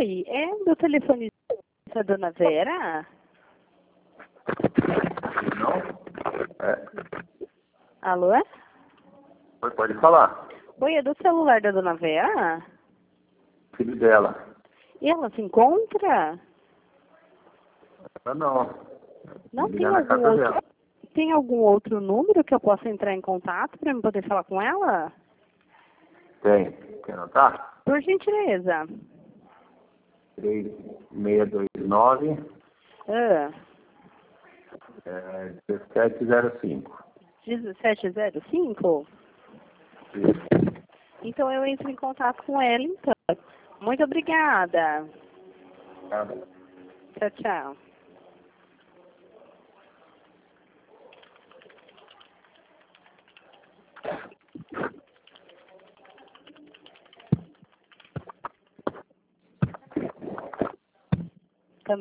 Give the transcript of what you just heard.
Oi, é do telefone da dona Vera? Não? É. Alô? Oi, pode falar. Oi, é do celular da dona Vera? Filho dela. E ela se encontra? Ela não. Não tem Ligar na algum casa outro... dela. Tem algum outro número que eu possa entrar em contato para eu poder falar com ela? Tem. Quer anotar? Por gentileza. 3629 Ah, 1705. 1705? Isso. Então eu entro em contato com ela, então. Muito obrigada. Nada. Tchau, tchau.